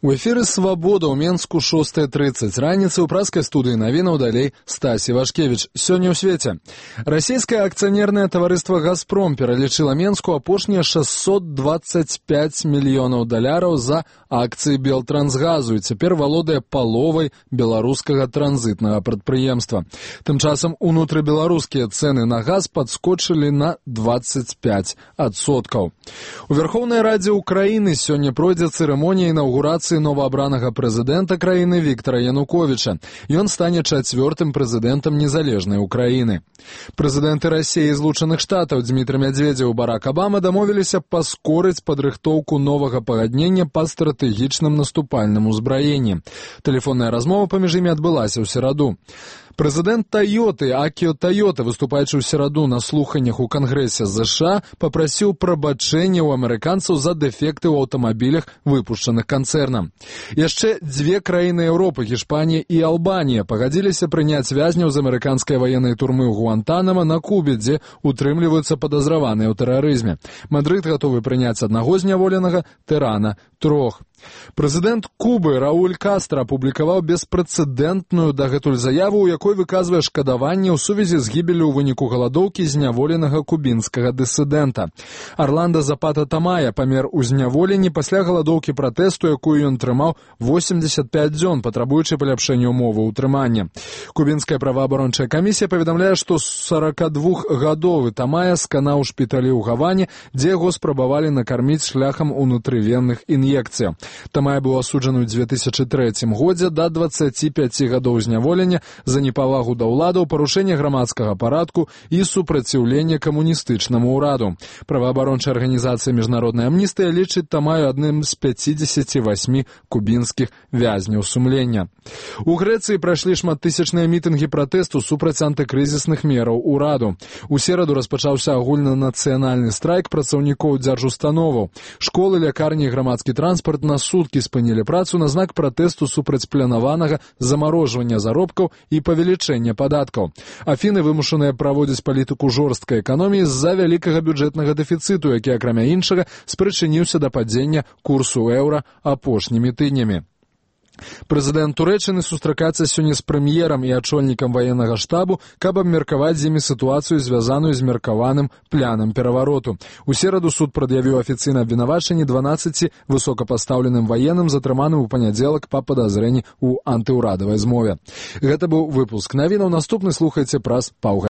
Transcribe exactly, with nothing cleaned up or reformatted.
У эфіры «Свабода» ў Менску шостая трыццаць. Раніцы ў праскай студыі навінаў далей Стасі Вашкевіч. Сёння ў свеце. Расійскае акцыянернае таварыства «Газпром» пералічыла Менску апошнія шэсцьсот дваццаць пяць мільёнаў даляраў за акцыі Белтрансгазу і цяпер валодае паловай беларускага транзітнага прадпрыемства. Тым часам унутрыбеларускія цэны на газ падскочылі на дваццаць пяць адсоткаў. У Верховнай Радзе Украіны сёння пройдзе цырымонія інаўгурацыі новаабранага прэзідэнта краіны Віктара Януковіча. Ён стане чацвёртым прэзідэнтам незалежнай Украіны. Прэзідэнты Расіі і Злучаных Штатаў Дмітрый Медведзеў і Барак Абама дамовіліся паскорыць падрыхтоўку новага пагаднення па стратэгічным наступальным узбраенні. Тэлефонная размова паміж імі адбылася ў сераду. Прэзідэнт Тойоты Акіо Тойота, выступаючы ў сераду на слуханнях у Кангрэсе ЗША, папрасіў прабачэння ў амерыканцаў за дэфекты ў аўтамабілях, выпушчаных канцэрнам. Яшчэ дзве краіны Еўропы, Гішпанія і Албанія, пагадзіліся прыняць вязняў з амерыканскай ваеннай турмы ў Гуантанама на Кубе, дзе утрымліваюцца падазраваныя ў тэрарызме. Мадрыд гатовы прыняць аднаго зняволенага, Тэрана – трох. Прэзідэнт Кубы Рауль Кастра апублікаваў беспрэцэдэнтную дагэтуль заяву, у якой выказвае шкадаванне ў сувязі з гібеллю ў выніку галадоўкі зняволенага кубінскага дысідэнта. Арландо Запата Тамая памер у зняволенні пасля галадоўкі пратэсту, якую ён трымаў восемдзесят пяць дзён, патрабуючы паляпшэння ўмовы ўтрымання. Кубінская праваабарончая камісія паведамляе, што сорокадвухгадовы Тамая сканаў у шпіталі ў Гаване, дзе яго спрабавалі накарміць шляхам унутрывенных ін'екцыяў. Тамай быў асуджаны ў дзве тысячы трэцім годзе да дваццаці пяці гадоў зняволення за непавагу да ўладаў, парушэнне грамадскага парадку і супраціўленне камуністычнаму ўраду. Праваабарончая арганізацыя «Міжнародная амністыя» лічыць Тамаю адным з пяцідзесяці васьмі кубінскіх вязняў сумлення. У Грэцыі прайшлі шматтысячныя мітынгі пратэсту супраць антыкрызісных мераў ураду. У сераду распачаўся агульнанацыянальны страйк працаўнікоў дзяржустановаў. Школы, лякарні і грамадскі транспарт на суткі спынілі працу на знак пратэсту супраць планаванага замарожвання заробкаў і павелічэння падаткаў. Афіны вымушаныя праводзіць палітыку жорсткай эканоміі з-за вялікага бюджэтнага дэфіцыту, які, акрамя іншага, спрычыніўся да падзення курсу еўра апошнімі тыднямі. Прэзідэнт Турэччыны сустракаецца сёння з прэм'ерам і ачольнікам ваеннага штабу, каб абмеркаваць з імі сітуацыю, звязаную з меркаваным планам перавароту. У сераду суд прад'явіў афіцыйна абвінавачанне дванаццаці высокапастаўленым ваенным, затрыманым у панядзелак па падазрэнні ў антыўрадавай змове. Гэта быў выпуск навінаў. Наступны слухайце праз паўгадзіны.